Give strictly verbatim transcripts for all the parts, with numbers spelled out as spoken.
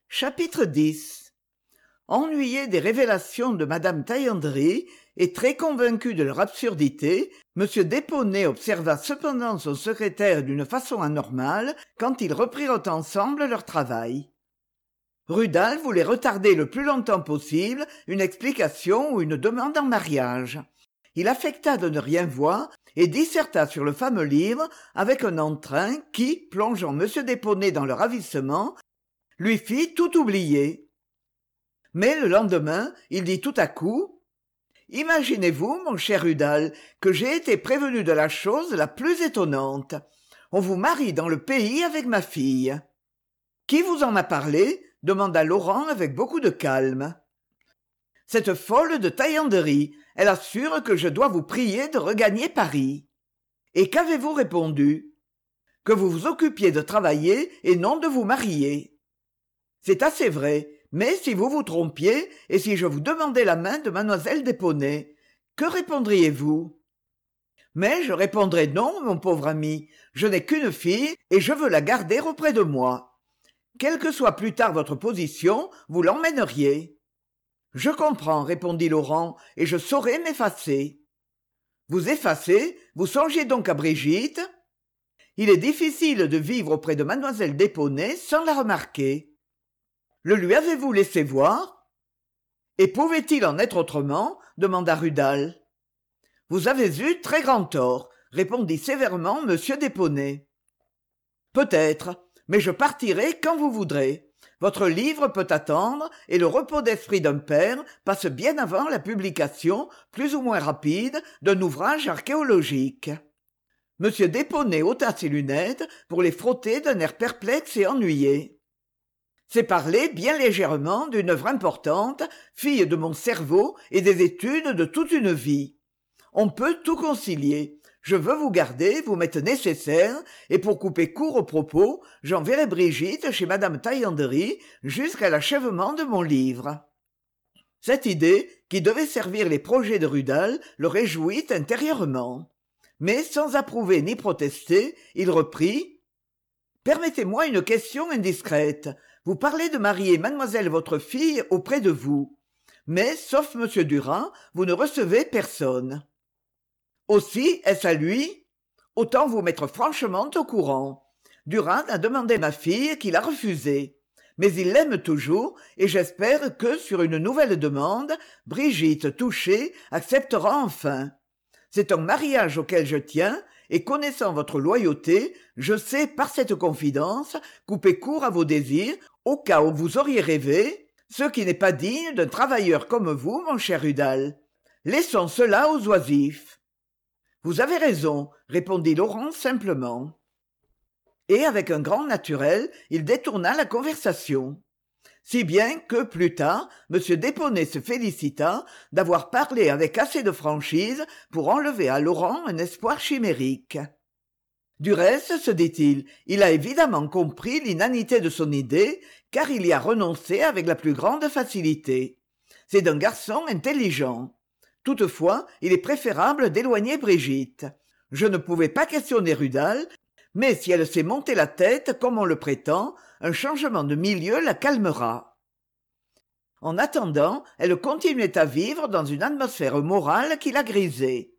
Chapitre dix. Ennuyé des révélations de madame Taillandry et très convaincu de leur absurdité, m Déponay observa cependant son secrétaire d'une façon anormale quand ils reprirent ensemble leur travail. Rudal voulait retarder le plus longtemps possible une explication ou une demande en mariage. Il affecta de ne rien voir et disserta sur le fameux livre avec un entrain qui, plongeant m Déponay dans le ravissement, lui fit tout oublier. Mais le lendemain, il dit tout à coup « Imaginez-vous, mon cher Rudal, que j'ai été prévenu de la chose la plus étonnante. On vous marie dans le pays avec ma fille. »« Qui vous en a parlé ?» demanda Laurent avec beaucoup de calme. « Cette folle de Taillandry. Elle assure que je dois vous prier de regagner Paris. »« Et qu'avez-vous répondu ?»« Que vous vous occupiez de travailler et non de vous marier. » C'est assez vrai, mais si vous vous trompiez et si je vous demandais la main de mademoiselle Déponay, que répondriez-vous ? Mais je répondrais non, mon pauvre ami, je n'ai qu'une fille et je veux la garder auprès de moi. Quelle que soit plus tard votre position, vous l'emmèneriez. Je comprends, répondit Laurent, et je saurai m'effacer. Vous effacer ? Vous songiez donc à Brigitte ? Il est difficile de vivre auprès de mademoiselle Déponay sans la remarquer. Le lui avez-vous laissé voir ? Et pouvait-il en être autrement ? demanda Rudal. Vous avez eu très grand tort, répondit sévèrement m Déponay. Peut-être, mais je partirai quand vous voudrez. Votre livre peut attendre, et le repos d'esprit d'un père passe bien avant la publication, plus ou moins rapide, d'un ouvrage archéologique. M Déponay ôta ses lunettes pour les frotter d'un air perplexe et ennuyé. C'est parler bien légèrement d'une œuvre importante, fille de mon cerveau et des études de toute une vie. On peut tout concilier. Je veux vous garder, vous m'êtes nécessaire, et pour couper court aux propos, j'enverrai Brigitte chez madame Taillandry jusqu'à l'achèvement de mon livre. Cette idée, qui devait servir les projets de Rudal, le réjouit intérieurement. Mais sans approuver ni protester, il reprit « Permettez-moi une question indiscrète. Vous parlez de marier mademoiselle votre fille auprès de vous. Mais, sauf monsieur Durand, vous ne recevez personne. Aussi, est-ce à lui ? Autant vous mettre franchement au courant. Durand a demandé ma fille qu'il a refusé. Mais il l'aime toujours, et j'espère que, sur une nouvelle demande, Brigitte, touchée, acceptera enfin. C'est un mariage auquel je tiens, et connaissant votre loyauté, je sais, par cette confidence, couper court à vos désirs, au cas où vous auriez rêvé, ce qui n'est pas digne d'un travailleur comme vous, mon cher Rudal. Laissons cela aux oisifs. Vous avez raison, répondit Laurent simplement. Et avec un grand naturel, il détourna la conversation. Si bien que, plus tard, m Déponay se félicita d'avoir parlé avec assez de franchise pour enlever à Laurent un espoir chimérique. Du reste, se dit-il, il a évidemment compris l'inanité de son idée, car il y a renoncé avec la plus grande facilité. C'est d'un garçon intelligent. Toutefois, il est préférable d'éloigner Brigitte. Je ne pouvais pas questionner Rudal, mais si elle s'est montée la tête, comme on le prétend, un changement de milieu la calmera. En attendant, elle continuait à vivre dans une atmosphère morale qui la grisait.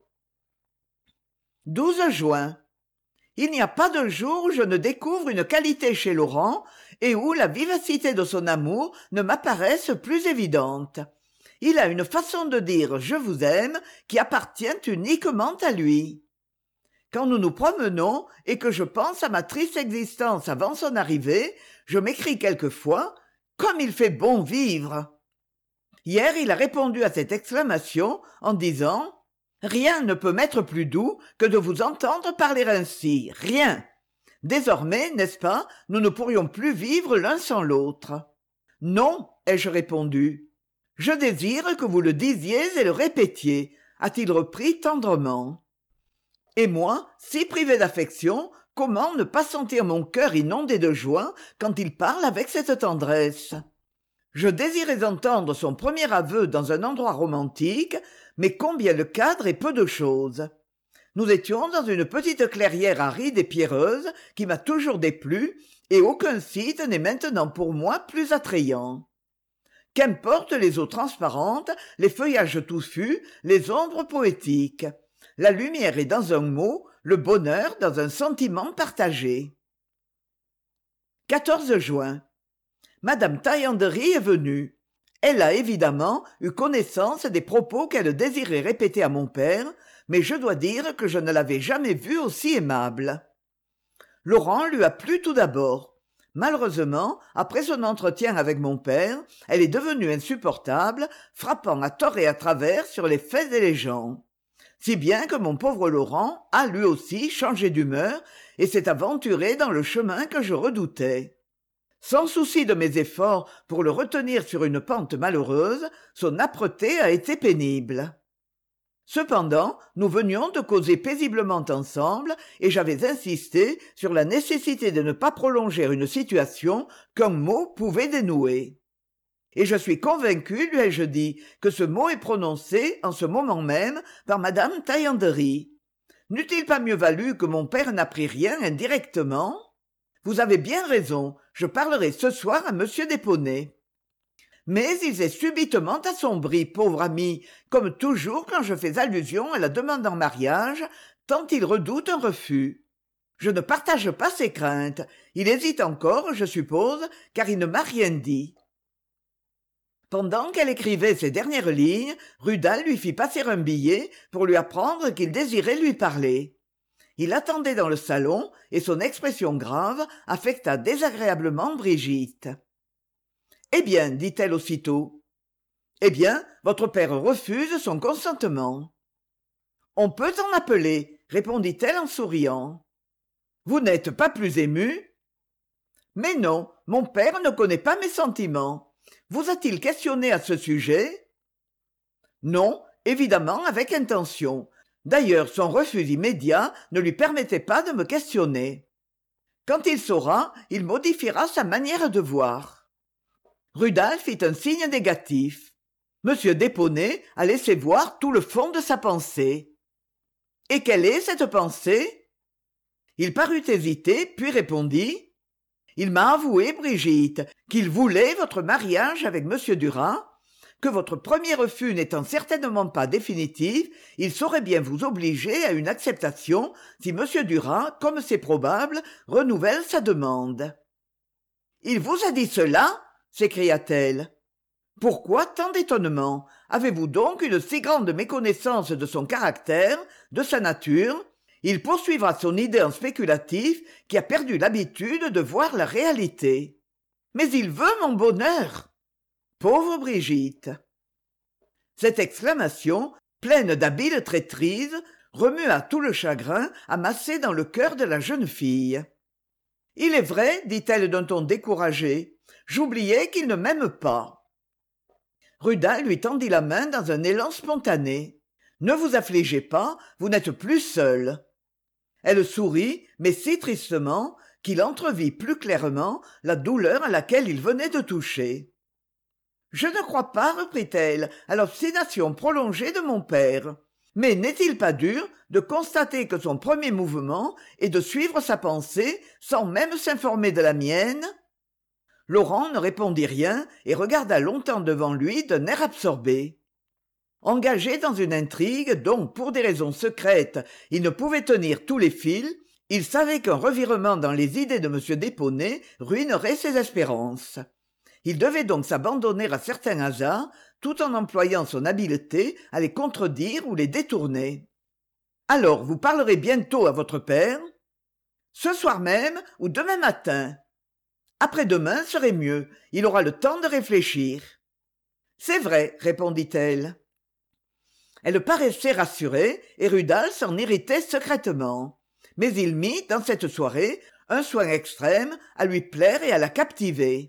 douze juin. Il n'y a pas de jour où je ne découvre une qualité chez Laurent et où la vivacité de son amour ne m'apparaisse plus évidente. Il a une façon de dire « je vous aime » qui appartient uniquement à lui. Quand nous nous promenons et que je pense à ma triste existence avant son arrivée, je m'écrie quelquefois « comme il fait bon vivre !» Hier, il a répondu à cette exclamation en disant « Rien ne peut m'être plus doux que de vous entendre parler ainsi, rien. Désormais, n'est-ce pas, nous ne pourrions plus vivre l'un sans l'autre. »« Non, ai-je répondu. »« Je désire que vous le disiez et le répétiez, » a-t-il repris tendrement. Et moi, si privé d'affection, comment ne pas sentir mon cœur inondé de joie quand il parle avec cette tendresse ? Je désirais entendre son premier aveu dans un endroit romantique, mais combien le cadre est peu de chose. Nous étions dans une petite clairière aride et pierreuse qui m'a toujours déplu, et aucun site n'est maintenant pour moi plus attrayant. Qu'importent les eaux transparentes, les feuillages touffus, les ombres poétiques. La lumière est dans un mot, le bonheur dans un sentiment partagé. quatorze juin. Madame Taillanderie est venue. Elle a évidemment eu connaissance des propos qu'elle désirait répéter à mon père, mais je dois dire que je ne l'avais jamais vue aussi aimable. Laurent lui a plu tout d'abord. Malheureusement, après son entretien avec mon père, elle est devenue insupportable, frappant à tort et à travers sur les faits et les gens. Si bien que mon pauvre Laurent a lui aussi changé d'humeur et s'est aventuré dans le chemin que je redoutais. Sans souci de mes efforts pour le retenir sur une pente malheureuse, son âpreté a été pénible. Cependant, nous venions de causer paisiblement ensemble et j'avais insisté sur la nécessité de ne pas prolonger une situation qu'un mot pouvait dénouer. Et je suis convaincu, lui ai-je dit, que ce mot est prononcé en ce moment même par madame Taillanderie. N'eût-il pas mieux valu que mon père n'apprît rien indirectement ? Vous avez bien raison, je parlerai ce soir à monsieur Desponey. Mais il s'est subitement assombri, pauvre ami, comme toujours quand je fais allusion à la demande en mariage, tant il redoute un refus. Je ne partage pas ses craintes. Il hésite encore, je suppose, car il ne m'a rien dit. Pendant qu'elle écrivait ces dernières lignes, Rudal lui fit passer un billet pour lui apprendre qu'il désirait lui parler. Il attendait dans le salon, et son expression grave affecta désagréablement Brigitte. « Eh bien, dit-elle aussitôt. Eh bien, votre père refuse son consentement. On peut en appeler, répondit-elle en souriant. Vous n'êtes pas plus ému? Mais non, mon père ne connaît pas mes sentiments. Vous a-t-il questionné à ce sujet? Non, évidemment avec intention. D'ailleurs, son refus immédiat ne lui permettait pas de me questionner. Quand il saura, il modifiera sa manière de voir. Rudal fit un signe négatif. Monsieur Desponey a laissé voir tout le fond de sa pensée. Et quelle est cette pensée? Il parut hésiter, puis répondit. Il m'a avoué, Brigitte, qu'il voulait votre mariage avec monsieur Duras, que votre premier refus n'étant certainement pas définitif, il saurait bien vous obliger à une acceptation si monsieur Duras, comme c'est probable, renouvelle sa demande. Il vous a dit cela? S'écria-t-elle. Pourquoi tant d'étonnement? Avez-vous donc une si grande méconnaissance de son caractère, de sa nature? Il poursuivra son idée en spéculatif qui a perdu l'habitude de voir la réalité. Mais il veut mon bonheur. Pauvre Brigitte. Cette exclamation, pleine d'habile traîtrise, remua tout le chagrin amassé dans le cœur de la jeune fille. Il est vrai, dit-elle d'un ton découragé, j'oubliais qu'il ne m'aime pas. Rudal lui tendit la main dans un élan spontané. Ne vous affligez pas, vous n'êtes plus seule. Elle sourit, mais si tristement qu'il entrevit plus clairement la douleur à laquelle il venait de toucher. Je ne crois pas, reprit-elle, à l'obstination prolongée de mon père. Mais n'est-il pas dur de constater que son premier mouvement est de suivre sa pensée sans même s'informer de la mienne? Laurent ne répondit rien et regarda longtemps devant lui d'un air absorbé. Engagé dans une intrigue dont, pour des raisons secrètes, il ne pouvait tenir tous les fils, il savait qu'un revirement dans les idées de M. Desponey ruinerait ses espérances. Il devait donc s'abandonner à certains hasards, tout en employant son habileté à les contredire ou les détourner. « Alors, vous parlerez bientôt à votre père ?»« Ce soir même ou demain matin. Après-demain serait mieux, il aura le temps de réfléchir. »« C'est vrai, » répondit-elle. Elle paraissait rassurée, et Rudal s'en irritait secrètement. Mais il mit, dans cette soirée, un soin extrême à lui plaire et à la captiver.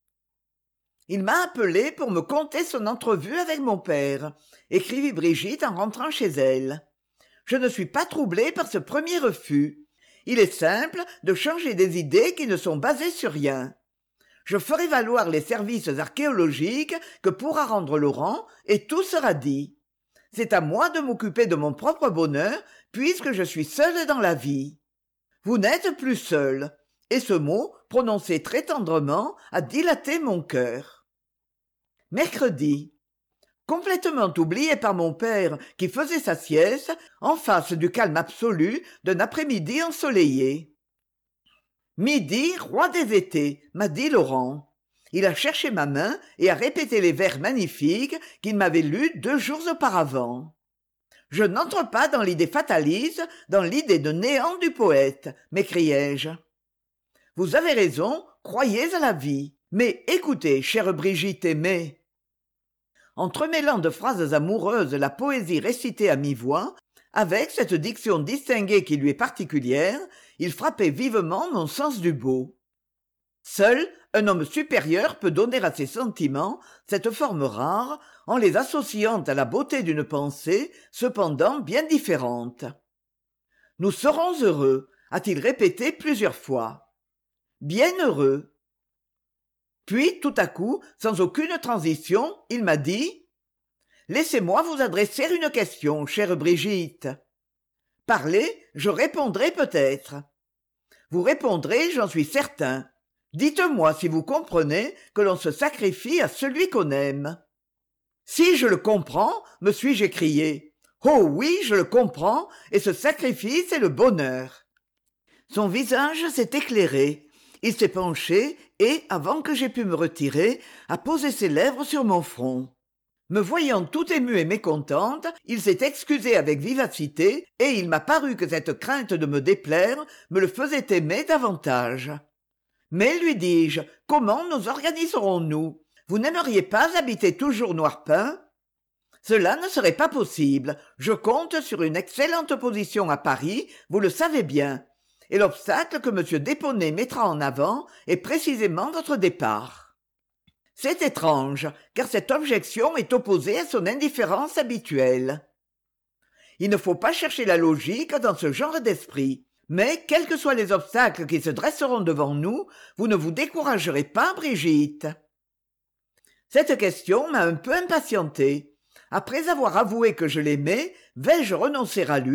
Il m'a appelé pour me conter son entrevue avec mon père, écrivit Brigitte en rentrant chez elle. Je ne suis pas troublée par ce premier refus. Il est simple de changer des idées qui ne sont basées sur rien. Je ferai valoir les services archéologiques que pourra rendre Laurent et tout sera dit. C'est à moi de m'occuper de mon propre bonheur puisque je suis seule dans la vie. Vous n'êtes plus seule. et ce mot, prononcé très tendrement, a dilaté mon cœur. Mercredi. Complètement oublié par mon père qui faisait sa sieste en face du calme absolu d'un après-midi ensoleillé. Midi, roi des étés, m'a dit Laurent. Il a cherché ma main et a répété les vers magnifiques qu'il m'avait lus deux jours auparavant. Je n'entre pas dans l'idée fataliste, dans l'idée de néant du poète, m'écriai-je. Vous avez raison, croyez à la vie. Mais écoutez, chère Brigitte aimée. Entremêlant de phrases amoureuses la poésie récitée à mi-voix, avec cette diction distinguée qui lui est particulière, il frappait vivement mon sens du beau. Seul un homme supérieur peut donner à ses sentiments cette forme rare, en les associant à la beauté d'une pensée, cependant bien différente. « Nous serons heureux », a-t-il répété plusieurs fois. « Bien heureux ». Puis, tout à coup, sans aucune transition, il m'a dit « Laissez-moi vous adresser une question, chère Brigitte. Parlez, je répondrai peut-être. Vous répondrez, j'en suis certain. Dites-moi si vous comprenez que l'on se sacrifie à celui qu'on aime. » Si je le comprends, me suis-je écrié. Oh oui, je le comprends, et ce sacrifice est le bonheur. Son visage s'est éclairé. Il s'est penché et, avant que j'aie pu me retirer, a posé ses lèvres sur mon front. Me voyant tout émue et mécontente, il s'est excusé avec vivacité, et il m'a paru que cette crainte de me déplaire me le faisait aimer davantage. Mais, lui dis-je, comment nous organiserons-nous ? Vous n'aimeriez pas habiter toujours Noirpin ? Cela ne serait pas possible. Je compte sur une excellente position à Paris, vous le savez bien. Et l'obstacle que M. Déponnet mettra en avant est précisément votre départ. C'est étrange, car cette objection est opposée à son indifférence habituelle. Il ne faut pas chercher la logique dans ce genre d'esprit. Mais, quels que soient les obstacles qui se dresseront devant nous, vous ne vous découragerez pas, Brigitte. Cette question m'a un peu impatienté. Après avoir avoué que je l'aimais, vais-je renoncer à lui ?